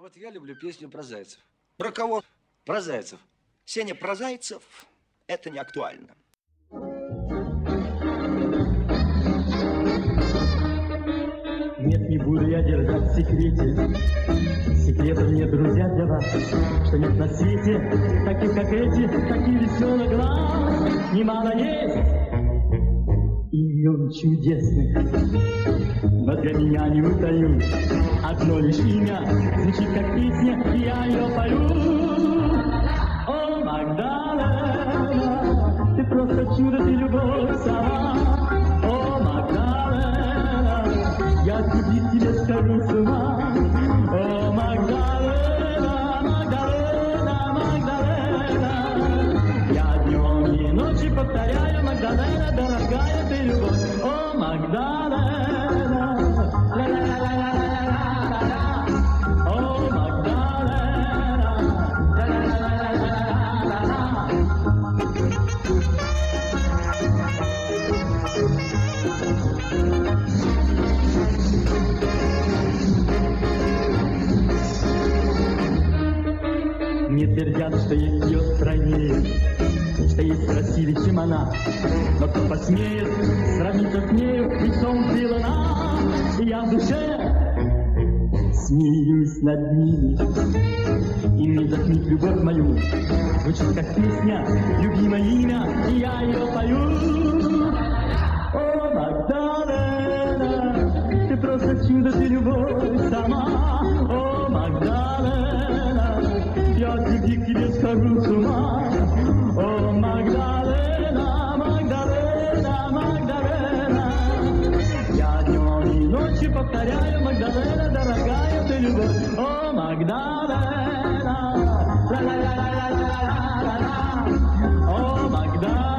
вот я люблю песню про зайцев. Про кого? Про зайцев. Сеня, про зайцев это не актуально. Нет, не буду я держать в секрете. Секретов нет, друзья, для вас, что нет на свете таких, как эти, таких веселых глаз. Немало есть имен чудесных, но для меня не утаю. Одно лишь имя звучит как песня, и я ее пою. О, Магдалена, ты просто чудо, ты любовь сама. О, Магдалена, я любить тебе скажу с ума. О, Магдалена, Магдалена, Магдалена, я днем и ночью повторяю: Магдалена, дорогая ты любовь. О, Магдалена, ла-ла-ла-ла-ла-ла-ла-ла-ла. О, Магдалена, ла-ла-ла-ла-ла-ла-ла-ла. Мне твердят, что есть ее стройнее, что есть красивее, чем она. Но кто посмеет сравниться с нею, лицом белана. И я в душе смеюсь над ними. И не затмить любовь мою. Звучит как песня, любимое имя, и я ее пою. О, Магдалена, ты просто чудо, ты любовь сама. О, Магдалена, я от любви к тебе схожу с ума. О, Магдалена, Магдалена, Магдалена, я днем и ночью повторяю: Магдалена, дорогая ты любовь. О, Магдалена, ла-ла-ла-ла-ла-ла-ла-ла. О, Магдалена.